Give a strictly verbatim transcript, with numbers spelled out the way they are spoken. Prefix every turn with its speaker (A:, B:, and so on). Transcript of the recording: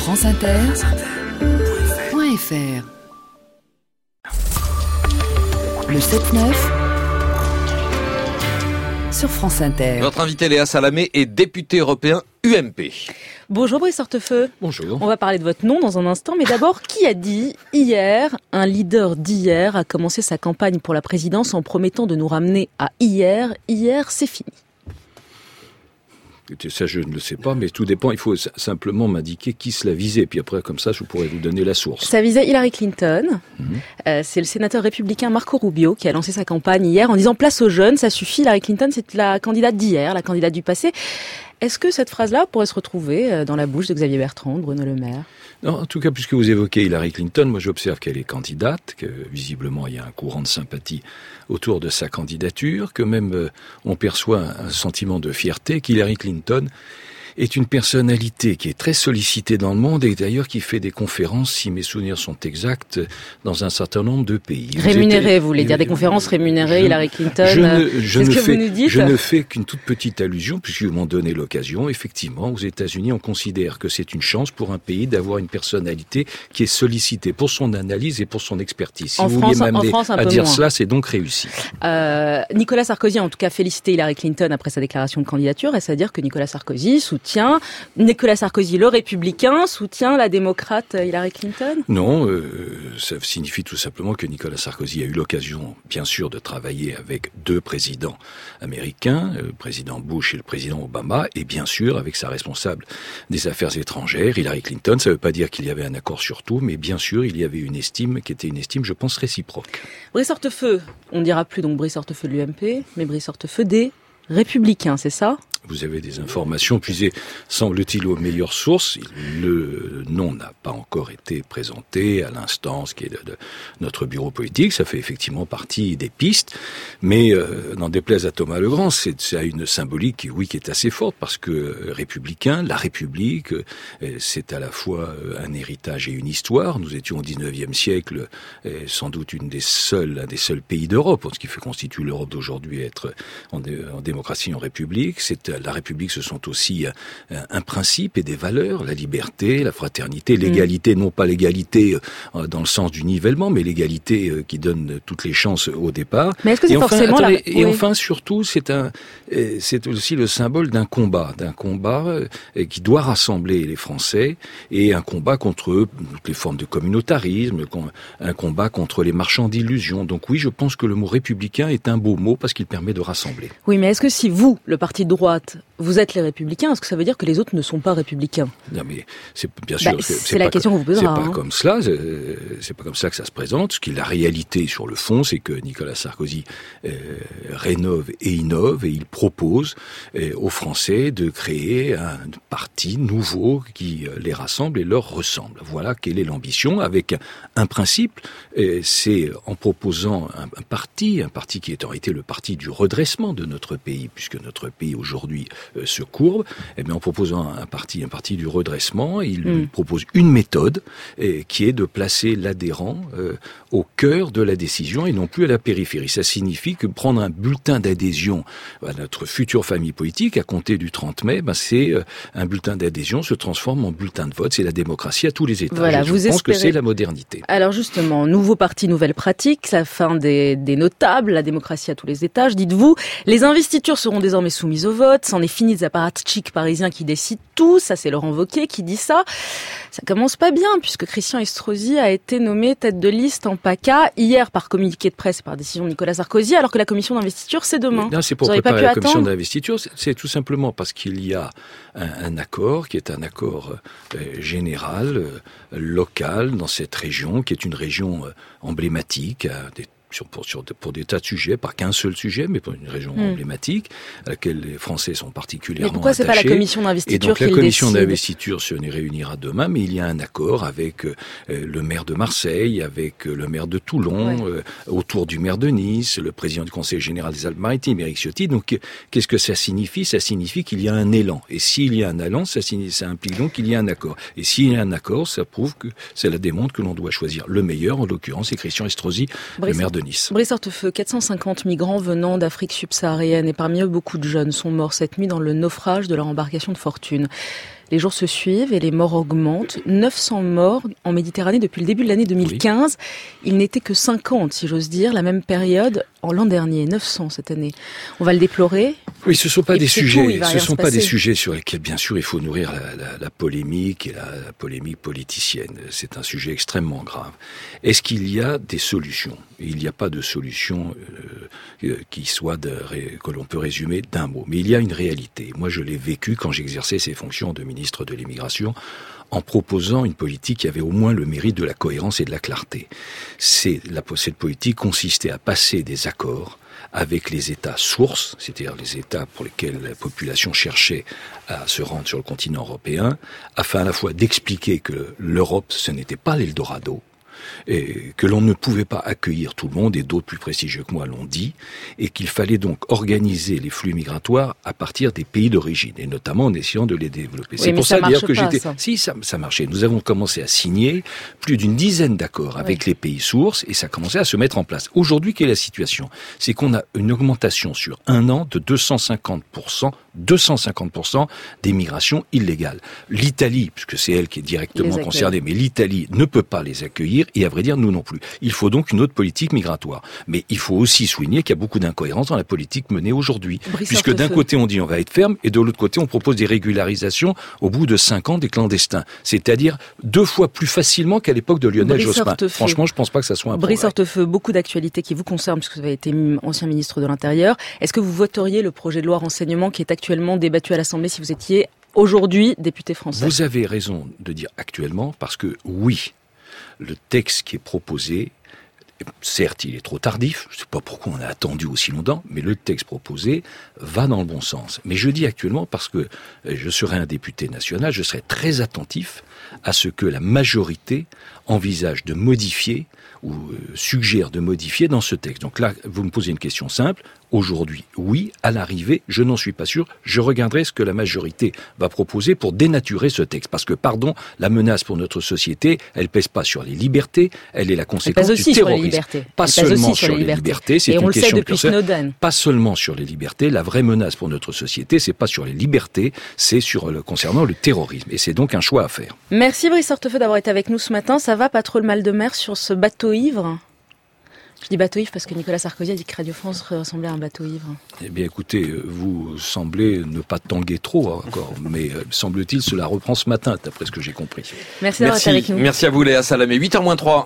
A: France Inter point F R. Le sept neuf sur France Inter.
B: Notre invité Léa Salamé est député européen U M P.
C: Bonjour Brice Hortefeux.
B: Bonjour.
C: On va parler de votre nom dans un instant, mais d'abord, qui a dit hier, un leader d'hier a commencé sa campagne pour la présidence en promettant de nous ramener à hier. Hier, c'est fini.
D: Ça, je ne le sais pas, mais tout dépend. Il faut simplement m'indiquer qui cela visait. Puis après, comme ça, je pourrais vous donner la source.
C: Ça visait Hillary Clinton.
D: Mmh.
C: Euh, c'est le sénateur républicain Marco Rubio qui a lancé sa campagne hier en disant « Place aux jeunes, ça suffit, Hillary Clinton, c'est la candidate d'hier, la candidate du passé ». Est-ce que cette phrase-là pourrait se retrouver dans la bouche de Xavier Bertrand, de Bruno Le Maire ?
D: Non, en tout cas, puisque vous évoquez Hillary Clinton, moi j'observe qu'elle est candidate, que visiblement il y a un courant de sympathie autour de sa candidature, que même euh, on perçoit un, un sentiment de fierté qu'Hillary Clinton est une personnalité qui est très sollicitée dans le monde et d'ailleurs qui fait des conférences, si mes souvenirs sont exacts, dans un certain nombre de pays.
C: Rémunérées, vous voulez dire des conférences rémunérées, je, Hillary Clinton,
D: je ne, je
C: c'est
D: ne
C: ce que
D: fais,
C: vous nous dites ?
D: Je ne fais qu'une toute petite allusion, puisque vous m'en donnez l'occasion. Effectivement, aux États-Unis, on considère que c'est une chance pour un pays d'avoir une personnalité qui est sollicitée pour son analyse et pour son expertise. Si
C: en
D: vous
C: France,
D: vouliez m'amener à dire
C: moins.
D: cela, c'est donc réussi.
C: Euh, Nicolas Sarkozy a en tout cas félicité Hillary Clinton après sa déclaration de candidature. Est-ce à dire que Nicolas Sarkozy soutient Nicolas Sarkozy, le républicain, soutient la démocrate Hillary Clinton ?
D: Non, euh, ça signifie tout simplement que Nicolas Sarkozy a eu l'occasion, bien sûr, de travailler avec deux présidents américains, le président Bush et le président Obama, et bien sûr avec sa responsable des affaires étrangères, Hillary Clinton. Ça ne veut pas dire qu'il y avait un accord sur tout, mais bien sûr, il y avait une estime qui était une estime, je pense, réciproque.
C: Brice Hortefeux, on ne dira plus donc Brice Hortefeux de l'U M P, mais Brice Hortefeux des Républicains, c'est ça ?
D: Vous avez des informations puisées, semble-t-il, aux meilleures sources. Le nom n'a pas encore été présenté à l'instance qui est de, de notre bureau politique. Ça fait effectivement partie des pistes. Mais euh, n'en déplaise à Thomas Legrand, c'est, ça a une symbolique, oui, qui est assez forte parce que euh, républicain, la République, euh, c'est à la fois euh, un héritage et une histoire. Nous étions au dix-neuvième siècle, euh, sans doute une des seuls, un des seuls pays d'Europe, ce qui fait constitue l'Europe d'aujourd'hui être en, dé, en démocratie, en République. C'est la République, ce sont aussi un, un principe et des valeurs, la liberté, la fraternité, l'égalité, mmh. non pas l'égalité euh, dans le sens du nivellement, mais l'égalité euh, qui donne toutes les chances au départ.
C: Mais est-ce que c'est
D: et enfin,
C: forcément
D: attendez,
C: la...
D: Et
C: oui.
D: enfin, surtout, c'est un, c'est aussi le symbole d'un combat, d'un combat euh, qui doit rassembler les Français et un combat contre toutes les formes de communautarisme, un combat contre les marchands d'illusions. Donc oui, je pense que le mot républicain est un beau mot parce qu'il permet de rassembler.
C: Oui, mais est-ce que si vous, le parti de droite, vous êtes les Républicains, est-ce que ça veut dire que les autres ne sont pas républicains ?
D: Non, mais c'est bien sûr.
C: Bah,
D: c'est,
C: c'est,
D: c'est
C: la
D: pas
C: question
D: comme,
C: qu'on vous posera.
D: C'est pas
C: hein.
D: comme cela. C'est, c'est pas comme ça que ça se présente. Ce qui est la réalité sur le fond, c'est que Nicolas Sarkozy euh, rénove et innove et il propose euh, aux Français de créer un parti nouveau qui euh, les rassemble et leur ressemble. Voilà quelle est l'ambition avec un, un principe. Euh, c'est en proposant un, un parti, un parti qui est en réalité le parti du redressement de notre pays, puisque notre pays aujourd'hui euh, se courbe, eh bien, en proposant un parti, un parti du redressement, il mmh. propose une méthode eh, qui est de placer l'adhérent euh, au cœur de la décision et non plus à la périphérie. Ça signifie que prendre un bulletin d'adhésion à notre future famille politique, à compter du trente mai, ben, c'est euh, un bulletin d'adhésion se transforme en bulletin de vote. C'est la démocratie à tous les étages.
C: Voilà,
D: je
C: vous
D: pense
C: espérez...
D: que c'est la modernité.
C: Alors justement, nouveau parti, nouvelle pratique, la fin des, des notables, la démocratie à tous les étages, dites-vous. Les investitures seront désormais soumises au vote, c'en est fini des apparatchiks parisiens qui décident tout, ça c'est Laurent Wauquiez qui dit ça. Ça commence pas bien puisque Christian Estrosi a été nommé tête de liste en PACA hier par communiqué de presse et par décision de Nicolas Sarkozy, alors que la commission d'investiture c'est demain.
D: Non, c'est pour
C: Vous
D: préparer
C: pas pu
D: la commission
C: attendre
D: d'investiture, c'est, c'est tout simplement parce qu'il y a un, un accord qui est un accord euh, général, euh, local dans cette région, qui est une région euh, emblématique, euh, des Sur, pour, sur, pour des tas de sujets, pas qu'un seul sujet, mais pour une région mmh. emblématique, à laquelle les Français sont particulièrement attachés.
C: Mais pourquoi c'est pas la commission d'investiture qui le décide ?
D: Et donc la commission d'investiture se réunira demain, mais il y a un accord avec euh, le maire de Marseille, avec euh, le maire de Toulon, ouais. euh, autour du maire de Nice, le président du Conseil général des Alpes-Maritimes, Éric Ciotti. Donc qu'est-ce que ça signifie ? Ça signifie qu'il y a un élan. Et s'il y a un élan, ça, signifie, ça implique donc qu'il y a un accord. Et s'il y a un accord, ça prouve que cela démontre que l'on doit choisir le meilleur. En l'occurrence, c'est Christian Estrosi, Brice, le maire de Nice.
C: Brice Hortefeux, quatre cent cinquante migrants venant d'Afrique subsaharienne et parmi eux beaucoup de jeunes sont morts cette nuit dans le naufrage de leur embarcation de fortune. Les jours se suivent et les morts augmentent. neuf cents morts en Méditerranée depuis le début de l'année deux mille quinze. Oui. Il n'était que cinquante, si j'ose dire, la même période en l'an dernier, neuf cents cette année. On va le déplorer.
D: Oui, ce sont pas
C: et
D: des sujets,
C: tout,
D: ce sont pas des sujets sur lesquels, bien sûr, il faut nourrir la, la, la polémique et la, la polémique politicienne. C'est un sujet extrêmement grave. Est-ce qu'il y a des solutions? Il n'y a pas de solution euh, qui soit de, que l'on peut résumer d'un mot. Mais il y a une réalité. Moi, je l'ai vécu quand j'exerçais ces fonctions de ministre de l'immigration, en proposant une politique qui avait au moins le mérite de la cohérence et de la clarté. C'est, la, cette politique consistait à passer des accords avec les États sources, c'est-à-dire les États pour lesquels la population cherchait à se rendre sur le continent européen, afin à la fois d'expliquer que l'Europe, ce n'était pas l'Eldorado, et que l'on ne pouvait pas accueillir tout le monde, et d'autres plus prestigieux que moi l'ont dit, et qu'il fallait donc organiser les flux migratoires à partir des pays d'origine, et notamment en essayant de les développer.
C: Oui,
D: c'est pour ça, ça d'ailleurs que
C: pas,
D: j'étais...
C: Ça.
D: Si, ça, ça marchait. Nous avons commencé à signer plus d'une dizaine d'accords avec oui. les pays sources, et ça commençait à se mettre en place. Aujourd'hui, quelle est la situation? C'est qu'on a une augmentation sur un an de deux cent cinquante pour cent, deux cent cinquante pour cent des migrations illégales. L'Italie, puisque c'est elle qui est directement concernée, mais l'Italie ne peut pas les accueillir, et à vrai dire, nous non plus. Il faut donc une autre politique migratoire. Mais il faut aussi souligner qu'il y a beaucoup d'incohérences dans la politique menée aujourd'hui.
C: Brice
D: Puisque d'un côté, on dit on va être ferme, et de l'autre côté, on propose des régularisations au bout de cinq ans des clandestins. C'est-à-dire deux fois plus facilement qu'à l'époque de Lionel
C: Brice
D: Jospin.
C: Hortefeux.
D: Franchement, je pense pas que ça soit un
C: Brice
D: progrès.
C: Hortefeux, beaucoup d'actualités qui vous concernent, puisque vous avez été ancien ministre de l'Intérieur. Est-ce que vous voteriez le projet de loi renseignement qui est actuellement débattu à l'Assemblée si vous étiez aujourd'hui député français?
D: Vous avez raison de dire actuellement, parce que oui, le texte qui est proposé, certes, il est trop tardif, je ne sais pas pourquoi on a attendu aussi longtemps, mais le texte proposé va dans le bon sens. Mais je dis actuellement parce que je serai un député national, je serai très attentif à ce que la majorité envisage de modifier ou suggère de modifier dans ce texte. Donc là, vous me posez une question simple. Aujourd'hui, oui, à l'arrivée, je n'en suis pas sûr. Je regarderai ce que la majorité va proposer pour dénaturer ce texte. Parce que, pardon, la menace pour notre société, elle pèse pas sur les libertés, elle est la conséquence du terrorisme.
C: Sur les libertés.
D: Pas
C: elle
D: seulement
C: sur,
D: sur
C: les
D: les libertés, c'est
C: Et
D: une
C: on le
D: question
C: sait depuis Snowden.
D: Pas seulement sur les libertés, la vraie menace pour notre société, c'est pas sur les libertés, c'est sur le, concernant le terrorisme. Et c'est donc un choix à faire.
C: Merci Brice Hortefeux d'avoir été avec nous ce matin. Ça va, pas trop le mal de mer sur ce bateau ivre? Je dis bateau ivre parce que Nicolas Sarkozy a dit que Radio France ressemblait à un bateau ivre.
D: Eh bien écoutez, vous semblez ne pas tanguer trop encore, mais euh, semble-t-il cela reprend ce matin, d'après ce que j'ai compris.
C: Merci d'avoir été avec nous.
B: Merci à vous Léa Salamé, huit heures moins trois.